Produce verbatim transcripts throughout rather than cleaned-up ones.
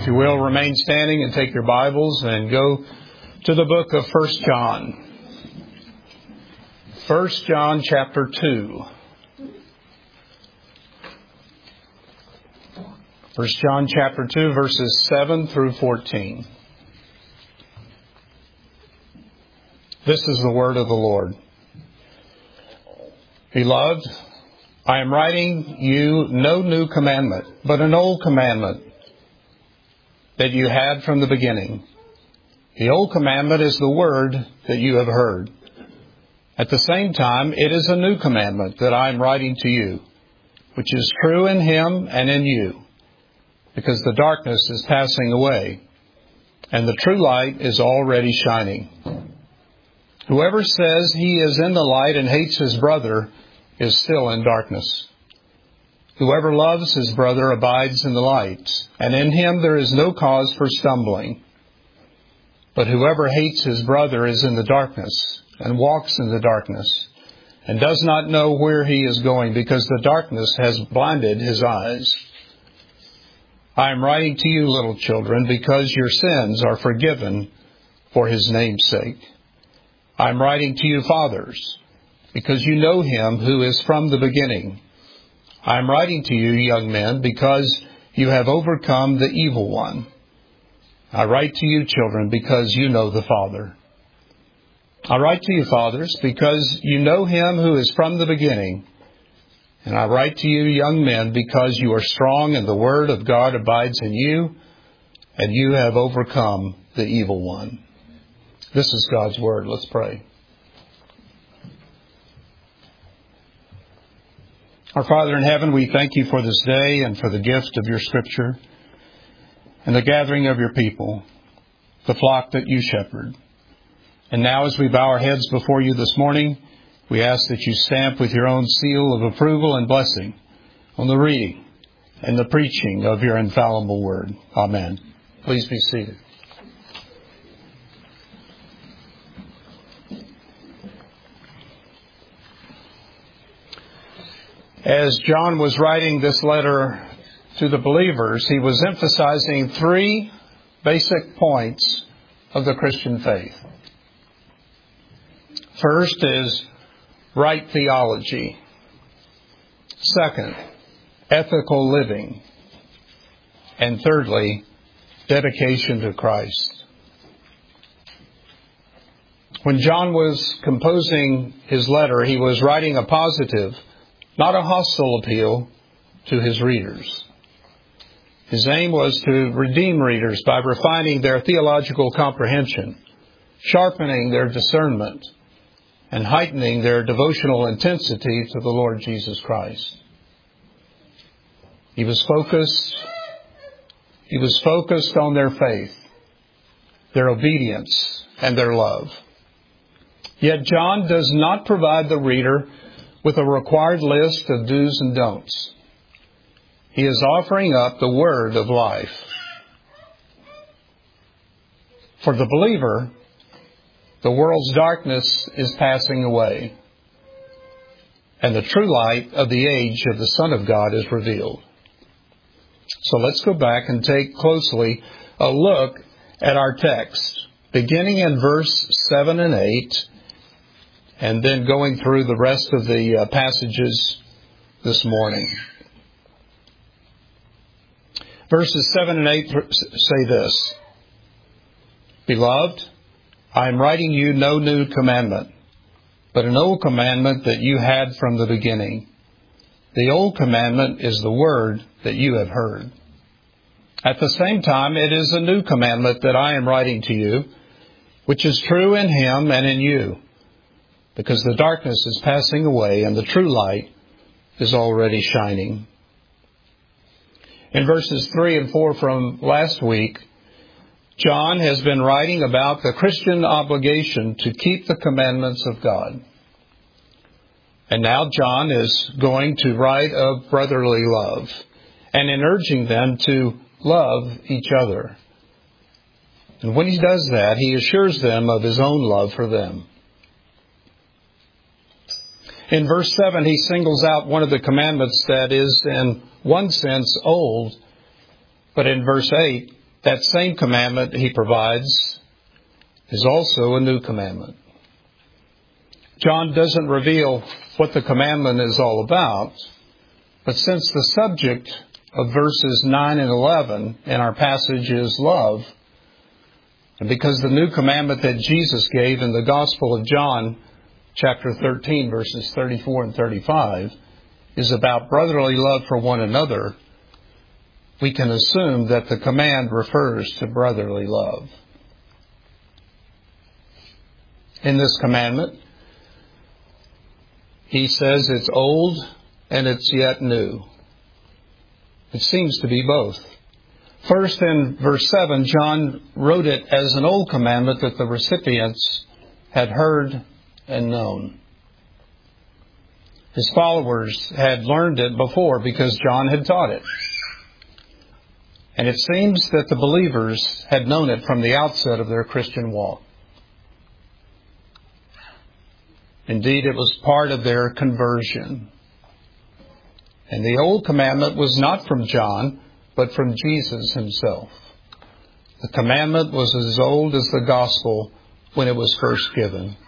If you will, remain standing and take your Bibles and go to the book of First John. First John chapter two. First John chapter two, verses seven through fourteen. This is the word of the Lord. Beloved, I am writing you no new commandment, but an old commandment that you had from the beginning. The old commandment is the word that you have heard. At the same time, it is a new commandment that I am writing to you, which is true in him and in you, because the darkness is passing away, and the true light is already shining. Whoever says he is in the light and hates his brother is still in darkness. Whoever loves his brother abides in the light, and in him there is no cause for stumbling. But whoever hates his brother is in the darkness, and walks in the darkness, and does not know where he is going, because the darkness has blinded his eyes. I am writing to you, little children, because your sins are forgiven for his name's sake. I am writing to you, fathers, because you know him who is from the beginning. I am writing to you, young men, because you have overcome the evil one. I write to you, children, because you know the Father. I write to you, fathers, because you know him who is from the beginning. And I write to you, young men, because you are strong and the word of God abides in you, and you have overcome the evil one. This is God's word. Let's pray. Our Father in heaven, we thank you for this day and for the gift of your scripture and the gathering of your people, the flock that you shepherd. And now as we bow our heads before you this morning, we ask that you stamp with your own seal of approval and blessing on the reading and the preaching of your infallible word. Amen. Please be seated. As John was writing this letter to the believers, he was emphasizing three basic points of the Christian faith. First is right theology. Second, ethical living. And thirdly, dedication to Christ. When John was composing his letter, he was writing a positive, not a hostile appeal to his readers. His aim was to redeem readers by refining their theological comprehension, sharpening their discernment, and heightening their devotional intensity to the Lord Jesus Christ. He was focused, he was focused on their faith, their obedience, and their love. Yet John does not provide the reader with a required list of do's and don'ts. He is offering up the word of life. For the believer, the world's darkness is passing away, and the true light of the age of the Son of God is revealed. So let's go back and take closely a look at our text, beginning in verse seven and eight, and then going through the rest of the uh, passages this morning. Verses seven and eight say this: Beloved, I am writing you no new commandment, but an old commandment that you had from the beginning. The old commandment is the word that you have heard. At the same time, it is a new commandment that I am writing to you, which is true in him and in you, because the darkness is passing away and the true light is already shining. In verses three and four from last week, John has been writing about the Christian obligation to keep the commandments of God. And now John is going to write of brotherly love and in urging them to love each other. And when he does that, he assures them of his own love for them. In verse seven, he singles out one of the commandments that is in one sense old, but in verse eight, that same commandment he provides is also a new commandment. John doesn't reveal what the commandment is all about, but since the subject of verses nine and eleven in our passage is love, and because the new commandment that Jesus gave in the Gospel of John, chapter thirteen, verses thirty-four and thirty-five, is about brotherly love for one another, we can assume that the command refers to brotherly love. In this commandment, he says it's old and it's yet new. It seems to be both. First, in verse seven, John wrote it as an old commandment that the recipients had heard and known. His followers had learned it before because John had taught it. And it seems that the believers had known it from the outset of their Christian walk. Indeed, it was part of their conversion. And the old commandment was not from John, but from Jesus himself. The commandment was as old as the gospel when it was first given.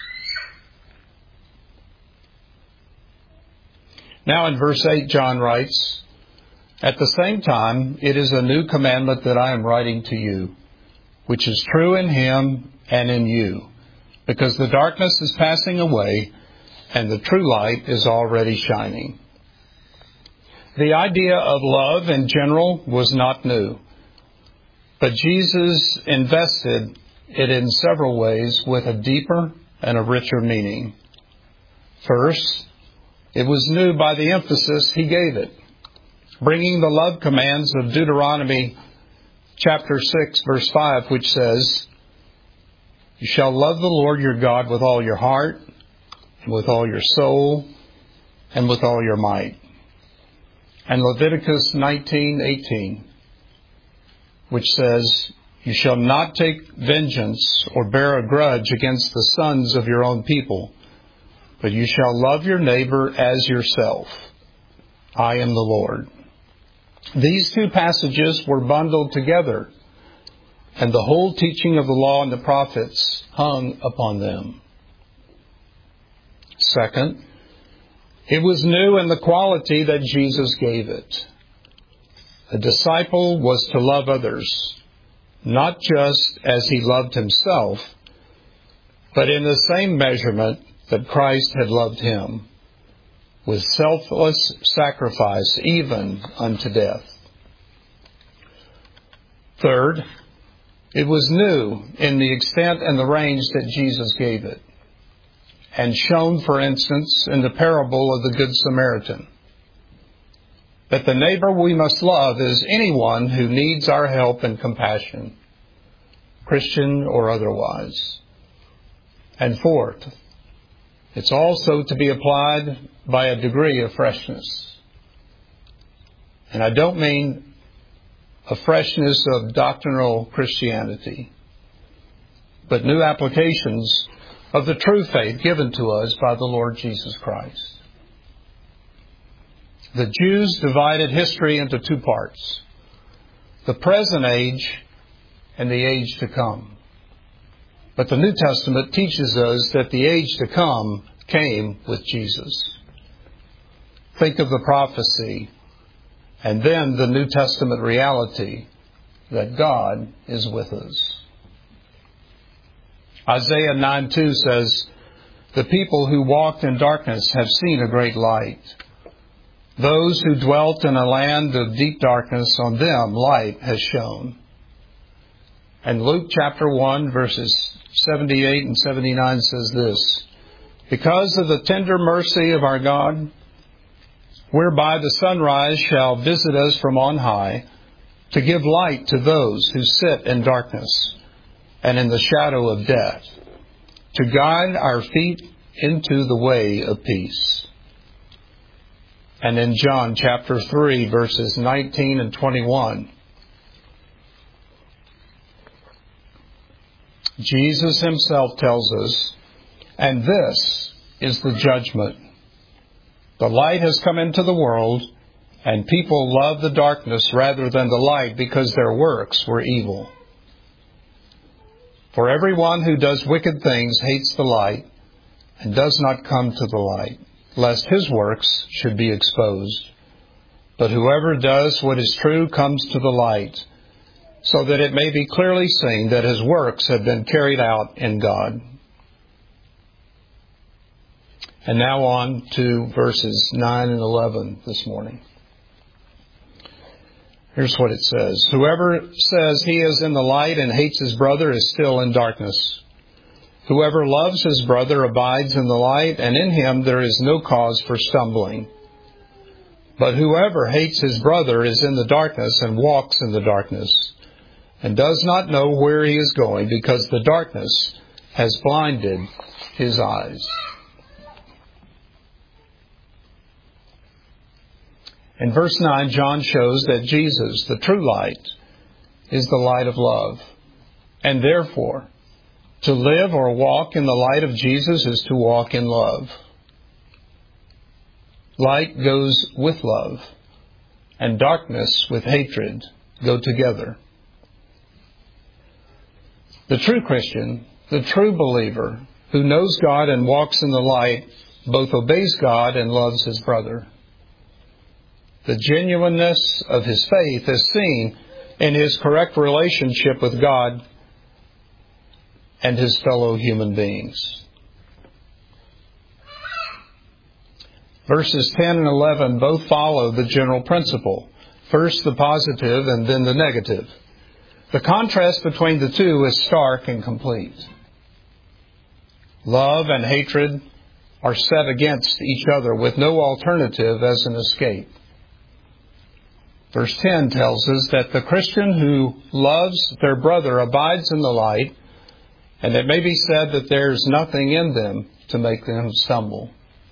Now in verse eight, John writes, "At the same time, it is a new commandment that I am writing to you, which is true in him and in you, because the darkness is passing away and the true light is already shining." The idea of love in general was not new, but Jesus invested it in several ways with a deeper and a richer meaning. First, it was new by the emphasis he gave it, bringing the love commands of Deuteronomy chapter six, verse five, which says, "You shall love the Lord your God with all your heart, and with all your soul, and with all your might." And Leviticus nineteen eighteen, which says, "You shall not take vengeance or bear a grudge against the sons of your own people, but you shall love your neighbor as yourself. I am the Lord." These two passages were bundled together, and the whole teaching of the law and the prophets hung upon them. Second, it was new in the quality that Jesus gave it. A disciple was to love others, not just as he loved himself, but in the same measurement that Christ had loved him, with selfless sacrifice, even unto death. Third, it was new in the extent and the range that Jesus gave it, and shown, for instance, in the parable of the Good Samaritan, that the neighbor we must love is anyone who needs our help and compassion, Christian or otherwise. And fourth, it's also to be applied by a degree of freshness. And I don't mean a freshness of doctrinal Christianity, but new applications of the true faith given to us by the Lord Jesus Christ. The Jews divided history into two parts: the present age and the age to come. But the New Testament teaches us that the age to come came with Jesus. Think of the prophecy, and then the New Testament reality that God is with us. Isaiah nine two says, "The people who walked in darkness have seen a great light. Those who dwelt in a land of deep darkness, on them light has shone." And Luke chapter one, verses seventy-eight and seventy-nine says this, "Because of the tender mercy of our God, whereby the sunrise shall visit us from on high, to give light to those who sit in darkness and in the shadow of death, to guide our feet into the way of peace." And in John chapter three, verses nineteen and twenty-one, Jesus himself tells us, "And this is the judgment. The light has come into the world, And people loved the darkness rather than the light because their works were evil. For everyone who does wicked things hates the light and does not come to the light, lest his works should be exposed. But whoever does what is true comes to the light, so that it may be clearly seen that his works have been carried out in God. And now on to verses nine and eleven this morning. Here's what it says. Whoever says he is in the light and hates his brother is still in darkness. Whoever loves his brother abides in the light, and in him there is no cause for stumbling. But whoever hates his brother is in the darkness and walks in the darkness, and does not know where he is going, because the darkness has blinded his eyes. In verse nine, John shows that Jesus, the true light, is the light of love. And therefore, to live or walk in the light of Jesus is to walk in love. Light goes with love, and darkness with hatred go together. The true Christian, the true believer, who knows God and walks in the light, both obeys God and loves his brother. The genuineness of his faith is seen in his correct relationship with God and his fellow human beings. Verses ten and eleven both follow the general principle. First the positive and then the negative. The contrast between the two is stark and complete. Love and hatred are set against each other with no alternative as an escape. Verse ten tells us that the Christian who loves their brother abides in the light, and it may be said that there's nothing in them to make them stumble.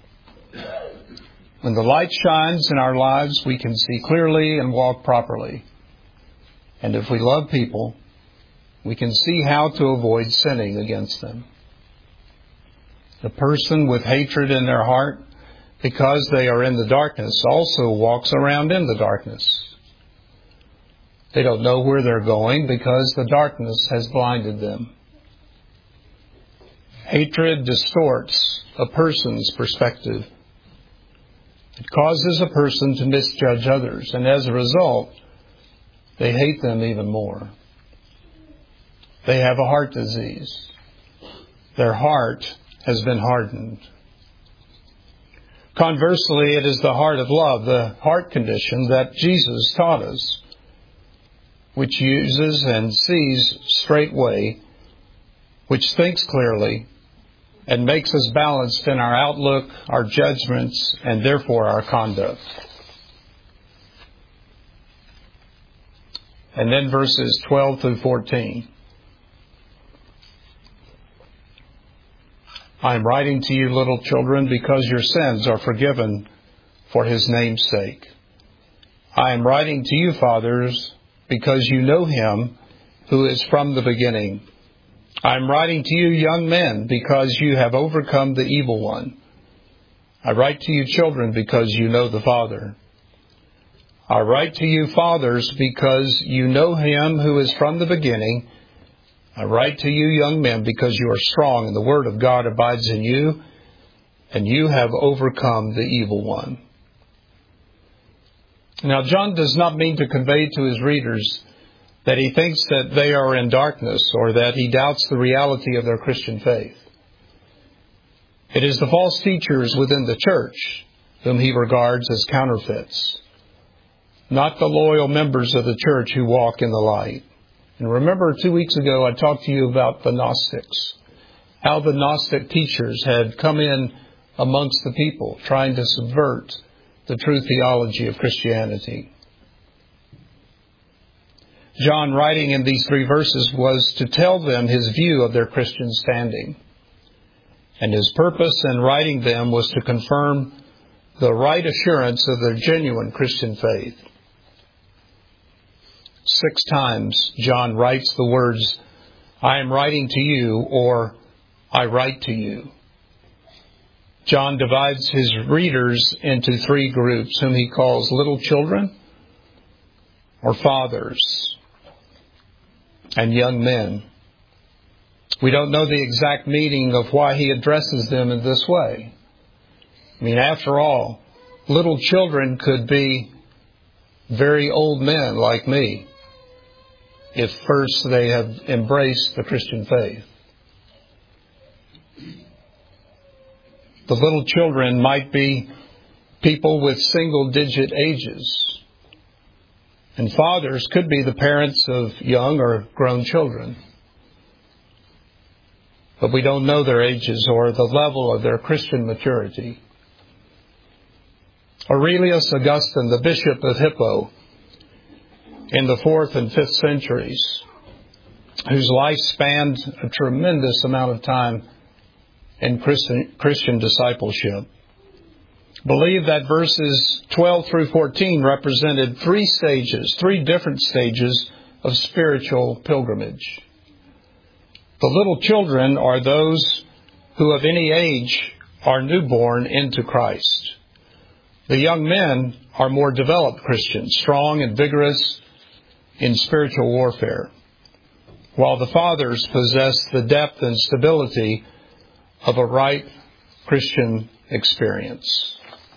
When the light shines in our lives, we can see clearly and walk properly. And if we love people, we can see how to avoid sinning against them. The person with hatred in their heart, because they are in the darkness, also walks around in the darkness. They don't know where they're going because the darkness has blinded them. Hatred distorts a person's perspective. It causes a person to misjudge others, and as a result, they hate them even more. They have a heart disease. Their heart has been hardened. Conversely, it is the heart of love, the heart condition that Jesus taught us, which uses and sees straightway, which thinks clearly, and makes us balanced in our outlook, our judgments, and therefore our conduct. And then verses twelve through fourteen. I am writing to you, little children, because your sins are forgiven for his name's sake. I am writing to you, fathers, because you know him who is from the beginning. I am writing to you, young men, because you have overcome the evil one. I write to you, children, because you know the Father. I write to you, fathers, because you know him who is from the beginning. I write to you, young men, because you are strong, and the word of God abides in you, and you have overcome the evil one. Now, John does not mean to convey to his readers that he thinks that they are in darkness or that he doubts the reality of their Christian faith. It is the false teachers within the church whom he regards as counterfeits, not the loyal members of the church who walk in the light. And remember, two weeks ago I talked to you about the Gnostics, how the Gnostic teachers had come in amongst the people trying to subvert the true theology of Christianity. John, writing in these three verses, was to tell them his view of their Christian standing. And his purpose in writing them was to confirm the right assurance of their genuine Christian faith. Six times John writes the words, I am writing to you, or I write to you. John divides his readers into three groups, whom he calls little children, or fathers, and young men. We don't know the exact meaning of why he addresses them in this way. I mean, after all, little children could be very old men like me, if first they have embraced the Christian faith. The little children might be people with single-digit ages, and fathers could be the parents of young or grown children. But we don't know their ages or the level of their Christian maturity. Aurelius Augustine, the Bishop of Hippo, in the fourth and fifth centuries, whose life spanned a tremendous amount of time in Christian, Christian discipleship, believed that verses twelve through fourteen represented three stages, three different stages of spiritual pilgrimage. The little children are those who of any age are newborn into Christ. The young men are more developed Christians, strong and vigorous in spiritual warfare, while the fathers possess the depth and stability of a right Christian experience.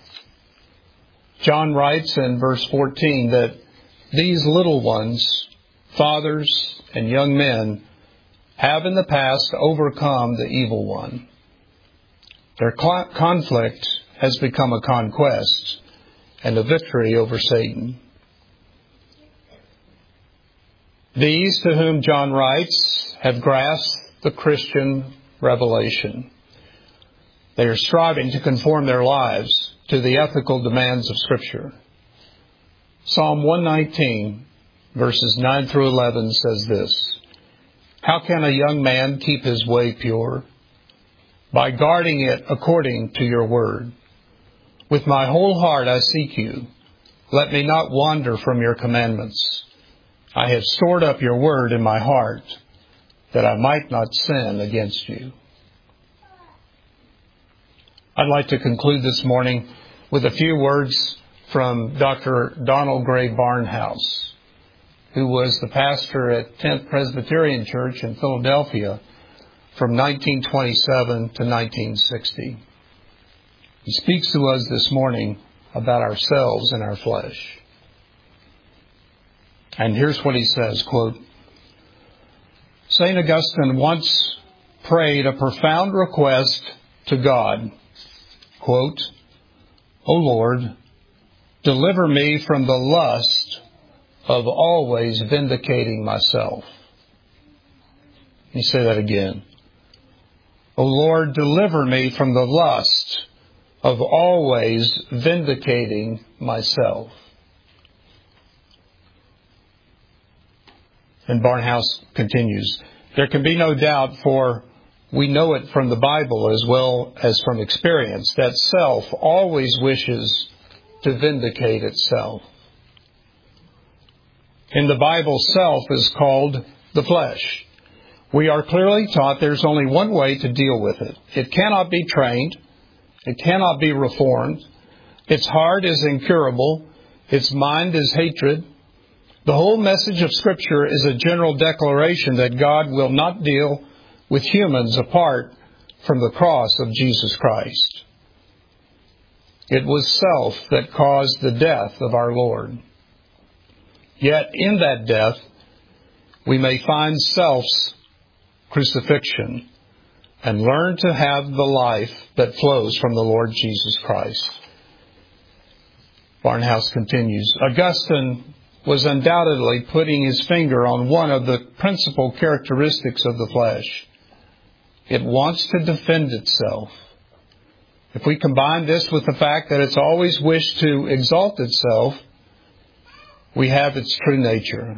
John writes in verse fourteen that these little ones, fathers and young men, have in the past overcome the evil one. Their conflict has become a conquest and a victory over Satan. These to whom John writes have grasped the Christian revelation. They are striving to conform their lives to the ethical demands of Scripture. Psalm one nineteen, verses nine through eleven says this: "How can a young man keep his way pure? By guarding it according to your word. With my whole heart I seek you. Let me not wander from your commandments. I have stored up your word in my heart, that I might not sin against you." I'd like to conclude this morning with a few words from Doctor Donald Gray Barnhouse, who was the pastor at tenth Presbyterian Church in Philadelphia from nineteen twenty-seven to nineteen sixty. He speaks to us this morning about ourselves and our flesh. And here's what he says, quote, "Saint Augustine once prayed a profound request to God, quote, 'O Lord, deliver me from the lust of always vindicating myself.'" Let me say that again. "O Lord, deliver me from the lust of always vindicating myself." And Barnhouse continues, "There can be no doubt, for we know it from the Bible as well as from experience, that self always wishes to vindicate itself. In the Bible, self is called the flesh. We are clearly taught there's only one way to deal with it. It cannot be trained. It cannot be reformed. Its heart is incurable. Its mind is hatred. The whole message of Scripture is a general declaration that God will not deal with humans apart from the cross of Jesus Christ. It was self that caused the death of our Lord. Yet in that death, we may find self's crucifixion and learn to have the life that flows from the Lord Jesus Christ. Barnhouse continues, Augustine was undoubtedly putting his finger on one of the principal characteristics of the flesh. It wants to defend itself. If we combine this with the fact that it's always wished to exalt itself, we have its true nature.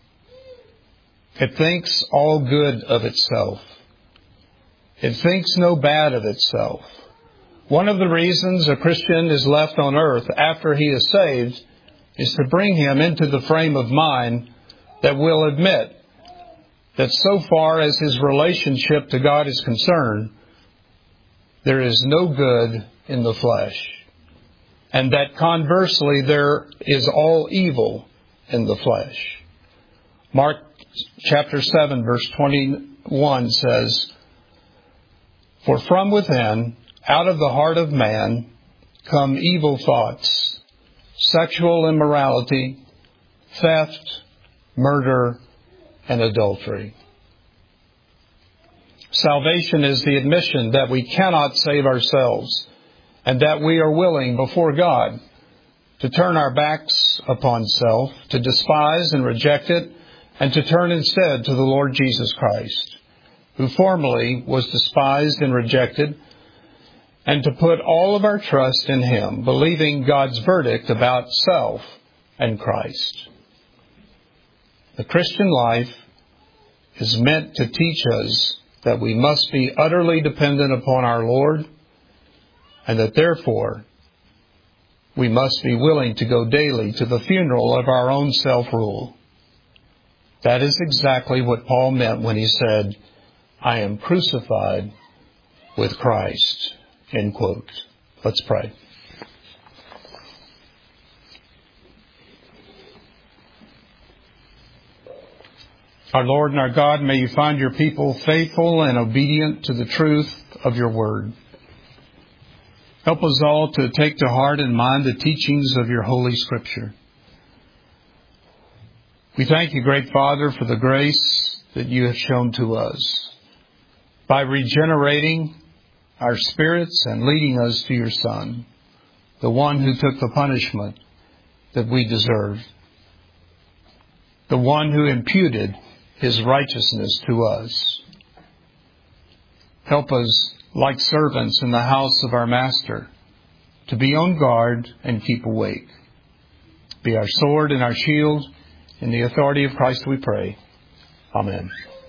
It thinks all good of itself. It thinks no bad of itself. One of the reasons a Christian is left on earth after he is saved is to bring him into the frame of mind that will admit that so far as his relationship to God is concerned, there is no good in the flesh, and that conversely there is all evil in the flesh. Mark chapter seven, verse twenty-one says, "For from within, out of the heart of man, come evil thoughts, sexual immorality, theft, murder, and adultery." Salvation is the admission that we cannot save ourselves and that we are willing before God to turn our backs upon self, to despise and reject it, and to turn instead to the Lord Jesus Christ, who formerly was despised and rejected, and to put all of our trust in Him, believing God's verdict about self and Christ. The Christian life is meant to teach us that we must be utterly dependent upon our Lord, and that therefore we must be willing to go daily to the funeral of our own self-rule. That is exactly what Paul meant when he said, "I am crucified with Christ." End quote. Let's pray. Our Lord and our God, may you find your people faithful and obedient to the truth of your word. Help us all to take to heart and mind the teachings of your Holy Scripture. We thank you, great Father, for the grace that you have shown to us by regenerating our spirits and leading us to your Son, the one who took the punishment that we deserved, the one who imputed His righteousness to us. Help us, like servants in the house of our Master, to be on guard and keep awake. Be our sword and our shield. In the authority of Christ we pray. Amen.